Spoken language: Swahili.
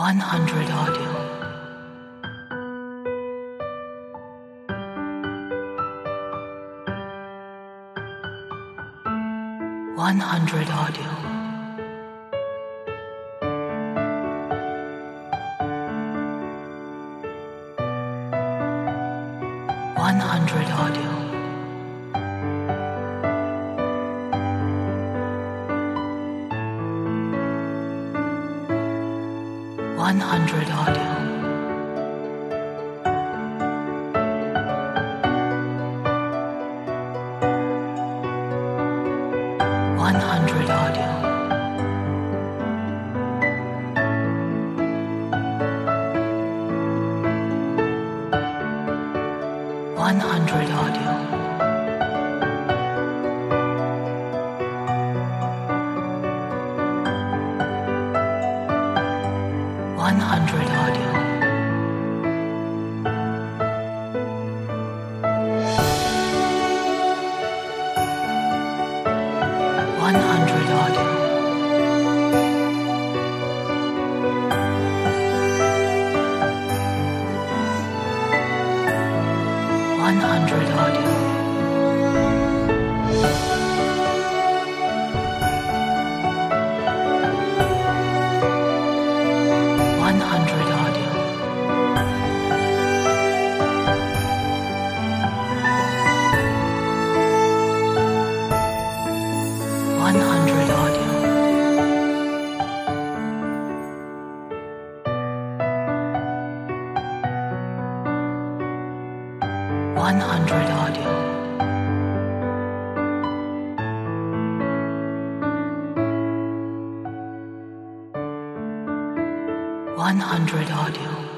100 audio. 100 audio. 100 audio. 100 audio. 100 audio. 100 audio. 100 audio. 100 audio. 100 audio. 100 audio. 100 audio. 100 audio. 100 audio.